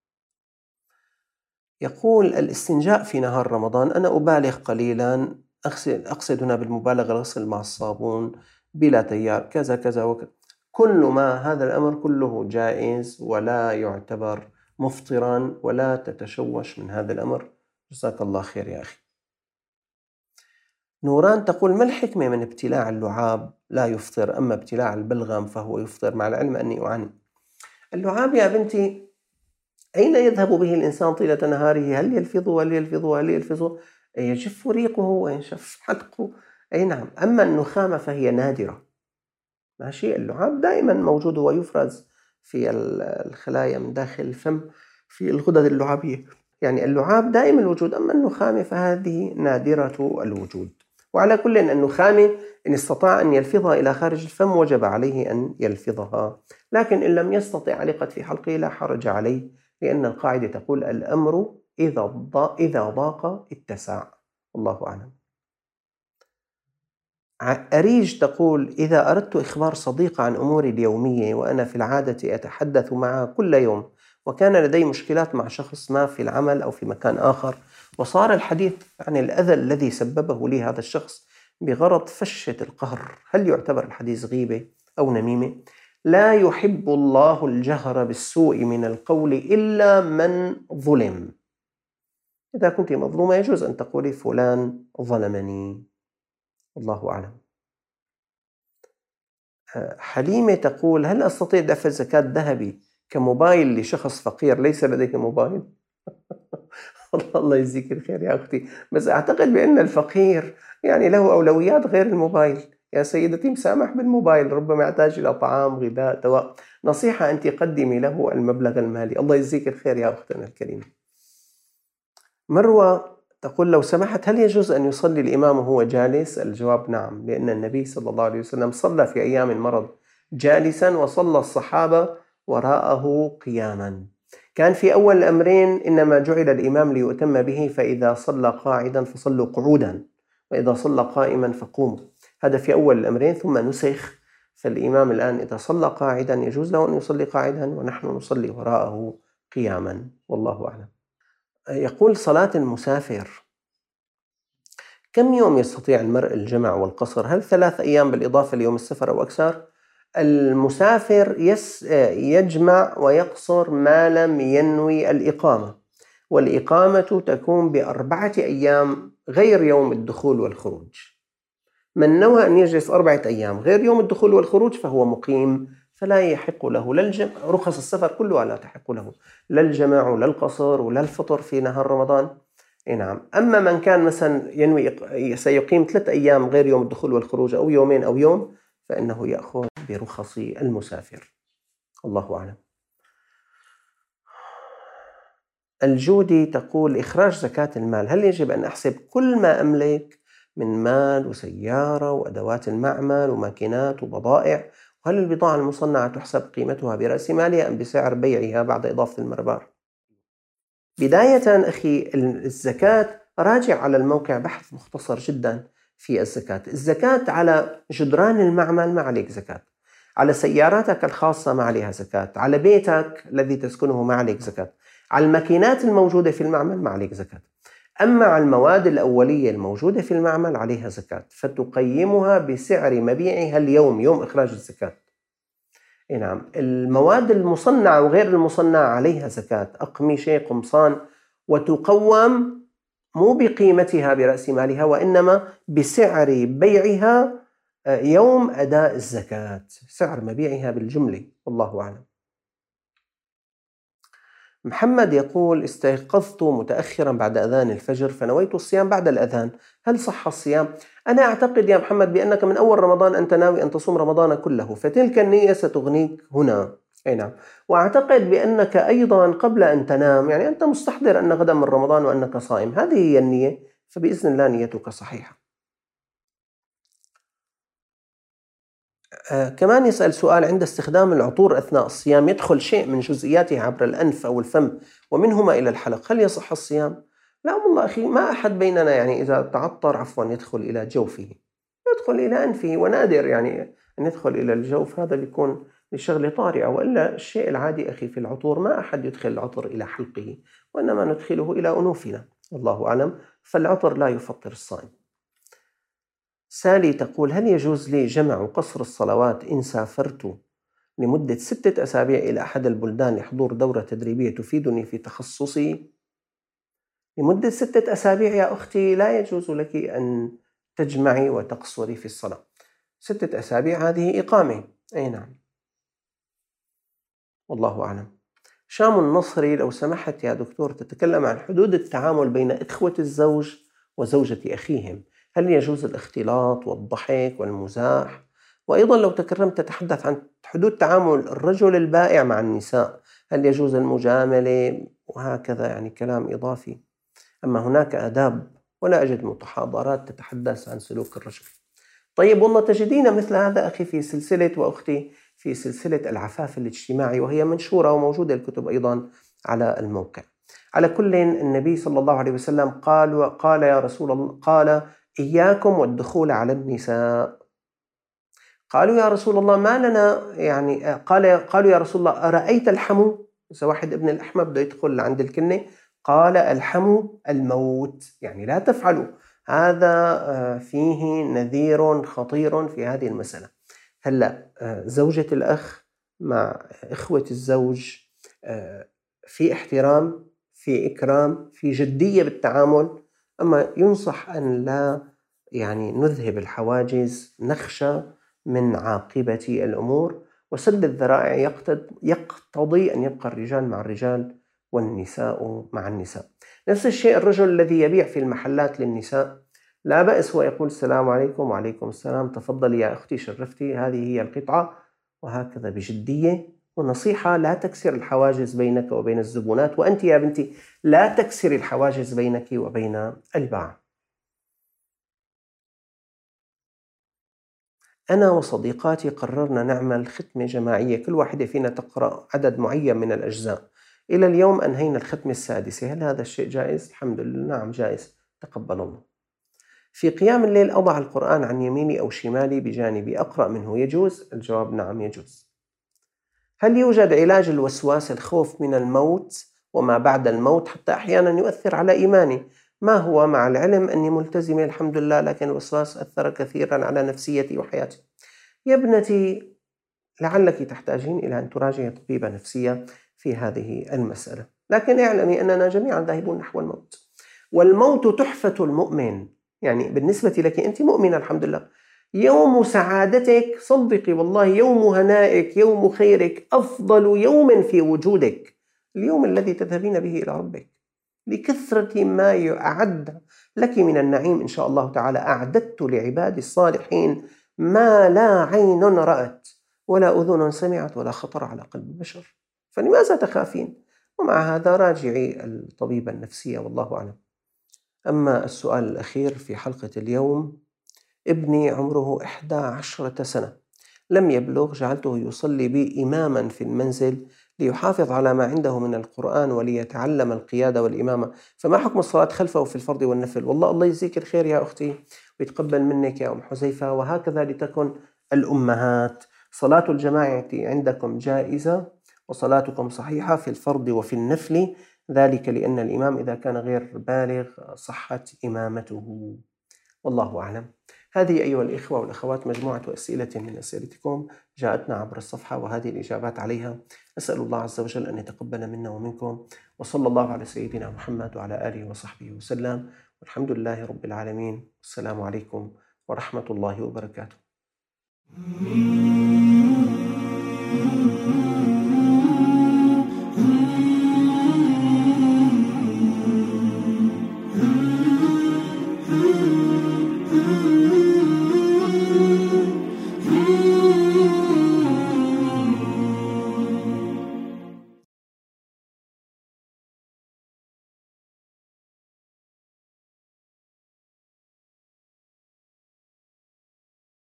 Speaker 1: يقول: الاستنجاء في نهار رمضان، أنا أبالغ قليلا، أقصد هنا بالمبالغة الغسل مع الصابون بلا تيار كذا كذا وكذا. كل ما هذا الأمر كله جائز ولا يعتبر مفطرا، ولا تتشوش من هذا الأمر. جزاك الله خير يا أخي. نوران تقول: ما الحكمة من ابتلاع اللعاب لا يفطر، أما ابتلاع البلغم فهو يفطر، مع العلم أني أعاني. اللعاب يا بنتي أين يذهب به الإنسان طيلة نهاره؟ هل يلفظ هل يلفظ هل يلفظ يجف ريقه وينشف حلقه. أي نعم. أما النخامة فهي نادرة. ماشي. اللعاب دائما موجود، ويفرز في الخلايا من داخل الفم في الغدد اللعابية، يعني اللعاب دائم الوجود. أما النخامة فهذه نادرة الوجود. وعلى كل أن النخامة إن استطاع أن يلفظها إلى خارج الفم وجب عليه أن يلفظها، لكن إن لم يستطع علقت في حلقه لا حرج عليه، لأن القاعدة تقول: الأمر إذا ضاق اتسع. الله أعلم. أريج تقول: إذا أردت إخبار صديق عن أموري اليومية وأنا في العادة أتحدث معه كل يوم، وكان لدي مشكلات مع شخص ما في العمل أو في مكان آخر، وصار الحديث عن الأذى الذي سببه لي هذا الشخص بغرض فشة القهر، هل يعتبر الحديث غيبة أو نميمة؟ لا يحب الله الجهر بالسوء من القول إلا من ظلم. إذا كنت مظلومة يجوز أن تقولي فلان ظلمني. الله أعلم. حليمة تقول: هل أستطيع دفع زكاة ذهبي كموبايل لشخص فقير ليس لديه موبايل؟ الله يجزيك الخير يا أختي، بس أعتقد بأن الفقير يعني له أولويات غير الموبايل. يا سيدتي مسامح بالموبايل، ربما يحتاج إلى طعام غذاء دواء. نصيحة أنت قدمي له المبلغ المالي. الله يجزيك الخير يا أختنا الكريمة. مروة تقول: لو سمحت هل يجوز أن يصلي الإمام وهو جالس؟ الجواب نعم، لأن النبي صلى الله عليه وسلم صلى في أيام المرض جالسا، وصلى الصحابة وراءه قياما. كان في أول الأمرين إنما جعل الإمام ليؤتم به، فإذا صلى قاعدا فصلوا قعودا، وإذا صلى قائما فقوموا. هذا في أول الأمرين، ثم نسخ، فالإمام الآن إذا صلى قاعدا يجوز له أن يصلي قاعدا، ونحن نصلي وراءه قياما. والله أعلم. يقول: صلاة المسافر كم يوم يستطيع المرء الجمع والقصر؟ هل ثلاث أيام بالإضافة ليوم السفر أو أكثر؟ المسافر يس يجمع ويقصر ما لم ينوي الإقامة، والإقامة تكون بأربعة أيام غير يوم الدخول والخروج. من نوى أن يجلس أربعة أيام غير يوم الدخول والخروج فهو مقيم، فلا يحق له لا الجمع، رخص السفر كلها لا تحق له، لا الجمع ولا القصر ولا الفطر في نهار رمضان. نعم. أما من كان مثلا ينوي سيقيم ثلاث أيام غير يوم الدخول والخروج أو يومين أو يوم، فإنه يأخذ برخص المسافر. الله أعلم. الجودي تقول: إخراج زكاة المال، هل يجب أن أحسب كل ما أملك من مال وسيارة وأدوات المعمل وماكينات وبضائع؟ وهل البضاعة المصنعة تحسب قيمتها برأس مالها أم بسعر بيعها بعد إضافة المربار؟ بداية أخي، الزكاة راجع على الموقع بحث مختصر جدا في الزكاة. الزكاة على جدران المعمل ما عليك زكاة، على سياراتك الخاصة ما عليها زكاة، على بيتك الذي تسكنه ما عليك زكاة، على الماكينات الموجودة في المعمل ما عليك زكاة. أما على المواد الأولية الموجودة في المعمل عليها زكاة، فتقيمها بسعر مبيعها اليوم، يوم إخراج الزكاة. نعم، المواد المصنعة وغير المصنعة عليها زكاة، أقمشة، قمصان، وتقوم مو بقيمتها برأس مالها، وإنما بسعر بيعها يوم أداء الزكاة، سعر مبيعها بالجملة، والله أعلم. محمد يقول: استيقظت متأخرا بعد أذان الفجر فنويت الصيام بعد الأذان، هل صح الصيام؟ أنا أعتقد يا محمد بأنك من أول رمضان أنت ناوي أن تصوم رمضان كله، فتلك النية ستغنيك هنا. أي نعم. وأعتقد بأنك أيضا قبل أن تنام، يعني أنت مستحضر أن غدا من رمضان وأنك صائم، هذه هي النية، فبإذن الله نيتك صحيحة. آه كمان يسأل سؤال: عند استخدام العطور أثناء الصيام يدخل شيء من جزئياته عبر الأنف أو الفم ومنهما إلى الحلق، هل يصح الصيام؟ لا والله أخي، ما أحد بيننا يعني إذا تعطر عفوا يدخل إلى جوفه، يدخل إلى أنفه، ونادر يعني أن يدخل إلى الجوف، هذا بيكون لشغلة طارئة. وإلا الشيء العادي أخي في العطور ما أحد يدخل العطر إلى حلقه، وإنما ندخله إلى أنوفنا، والله أعلم. فالعطر لا يفطر الصائم. سالي تقول: هل يجوز لي جمع وقصر الصلوات إن سافرت لمدة ستة أسابيع إلى أحد البلدان لحضور دورة تدريبية تفيدني في تخصصي؟ لمدة ستة أسابيع يا أختي لا يجوز لك أن تجمعي وتقصري في الصلاة. ستة أسابيع هذه إقامة. أي نعم، والله أعلم. شام النصري: لو سمحت يا دكتور تتكلم عن حدود التعامل بين إخوة الزوج وزوجة أخيهم، هل يجوز الاختلاط والضحك والمزاح؟ وأيضا لو تكرمت تتحدث عن حدود تعامل الرجل البائع مع النساء، هل يجوز المجاملة وهكذا، يعني كلام إضافي. أما هناك آداب، ولا أجد متحاضرات تتحدث عن سلوك الرجل. طيب والله تجدين مثل هذا أخي في سلسلة، وأختي في سلسلة العفاف الاجتماعي، وهي منشورة وموجودة الكتب أيضا على الموقع. على كل، النبي صلى الله عليه وسلم قال قال يا رسول الله قال: إياكم والدخول على النساء. قالوا يا رسول الله ما لنا، يعني قال قالوا يا رسول الله أرأيت الحمو؟ إذا واحد ابن الأحمى بده يدخل عند الكنة، قال: الحمو الموت، يعني لا تفعلوا هذا، فيه نذير خطير في هذه المسألة. هلأ زوجة الأخ مع إخوة الزوج في احترام، في إكرام، في جدية بالتعامل، أما ينصح أن لا يعني نذهب الحواجز، نخشى من عاقبة الأمور، وسد الذرائع يقتضي أن يبقى الرجال مع الرجال والنساء مع النساء. نفس الشيء الرجل الذي يبيع في المحلات للنساء، لا بأس ويقول: السلام عليكم. وعليكم السلام، تفضلي يا أختي شرفتي، هذه هي القطعة، وهكذا بجدية ونصيحة. لا تكسر الحواجز بينك وبين الزبونات، وأنت يا بنتي لا تكسر الحواجز بينك وبين الباعة. أنا وصديقاتي قررنا نعمل ختمة جماعية، كل واحدة فينا تقرأ عدد معين من الأجزاء. إلى اليوم أنهينا الختمة السادسة، هل هذا الشيء جائز؟ الحمد لله نعم جائز، تقبل الله. في قيام الليل أضع القرآن عن يميني أو شمالي بجانبي، أقرأ منه، يجوز؟ الجواب نعم يجوز. هل يوجد علاج الوسواس، الخوف من الموت وما بعد الموت، حتى أحيانا يؤثر على إيماني؟ ما هو، مع العلم أني ملتزمة الحمد لله، لكن الوسواس أثر كثيرا على نفسيتي وحياتي. يا ابنتي لعلك تحتاجين إلى أن تراجعي طبيبة نفسية في هذه المسألة، لكن اعلمي أننا جميعا ذاهبون نحو الموت، والموت تحفة المؤمن. يعني بالنسبة لك أنت مؤمنة الحمد لله، يوم سعادتك صدقي والله، يوم هنائك، يوم خيرك، أفضل يوم في وجودك اليوم الذي تذهبين به إلى ربك، لكثرة ما أعد لك من النعيم. إن شاء الله تعالى أعددت لعبادي الصالحين ما لا عين رأت ولا أذن سمعت ولا خطر على قلب بشر، فلماذا تخافين؟ ومع هذا راجعي الطبيبة النفسية، والله أعلم. أما السؤال الأخير في حلقة اليوم: ابني عمره إحدى عشرة سنة، لم يبلغ، جعلته يصلي بي إماما في المنزل ليحافظ على ما عنده من القرآن وليتعلم القيادة والإمامة. فما حكم الصلاة خلفه في الفرض والنفل؟ والله الله يجزيك الخير يا أختي ويتقبل منك يا أم حذيفة، وهكذا لتكن الأمهات. صلاة الجماعة عندكم جائزة وصلاتكم صحيحة في الفرض وفي النفل، ذلك لأن الإمام إذا كان غير بالغ صحت إمامته، والله أعلم. هذه أيها الإخوة والأخوات مجموعة أسئلة من أسئلتكم جاءتنا عبر الصفحة، وهذه الإجابات عليها. أسأل الله عز وجل أن يتقبل منا ومنكم، وصلى الله على سيدنا محمد وعلى آله وصحبه وسلم، والحمد لله رب العالمين. السلام عليكم ورحمة الله وبركاته.